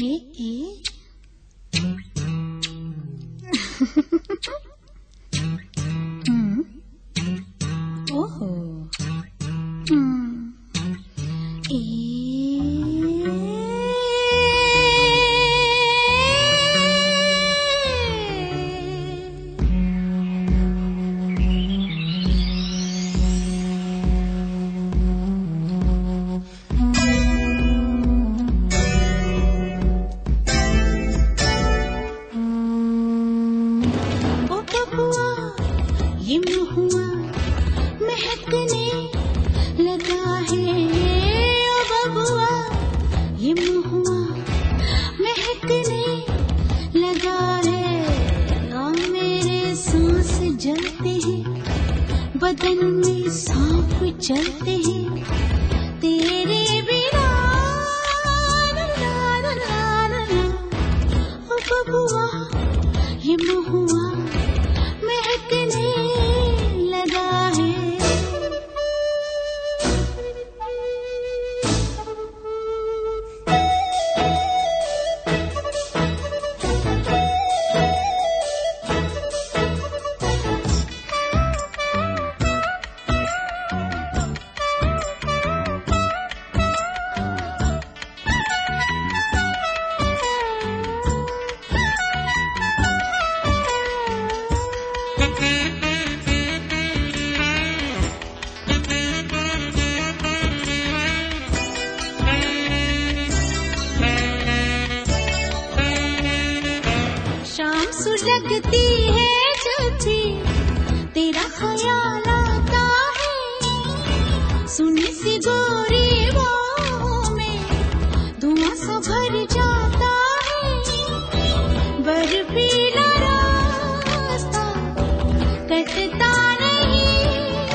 ये महुआ महकने लगा है, ओ बबुआ ये महुआ महकने लगा है। और मेरे सांस जलते हैं, बदन में सांप चलते हैं, तेरे बिना ला ला ला ला ला। ओ बबुआ ये महुआ महकने लगा है। सुलगती है जब भी तेरा ख्याल आता है, सुनी सी गोरी बाहों में धुआं सा भर जाता है। बर्फीला रास्ता कटता नहीं,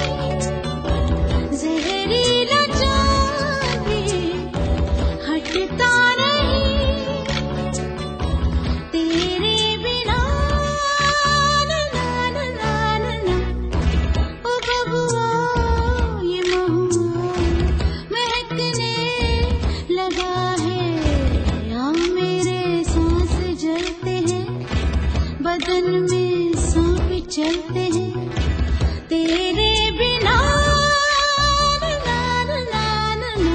जहरीला जाम भी हटता नहीं, तेरे बदन में सांप चलते हैं, तेरे बिना ला ला ला ला ला।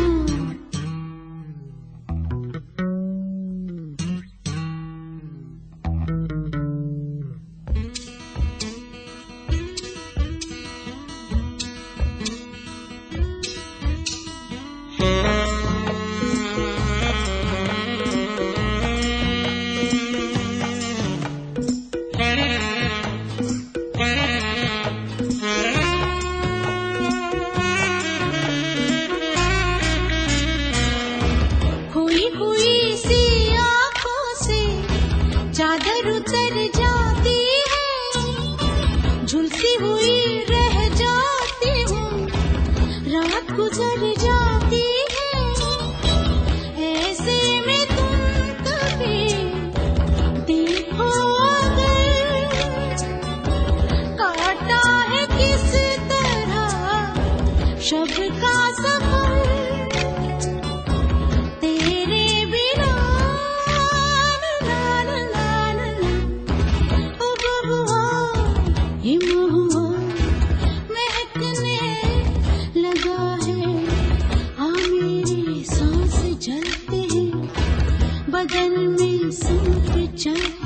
चादर उतर जाती है, झुलसी हुई रह जाती हूँ, रात गुजर जाती है। ऐसे में तुम कभी देखो अगर, काटा है किस तरह शब का सफर, ये महुआ महकने लगा है। हाँ मेरे सांस जलते हैं, बदन में सांप चलते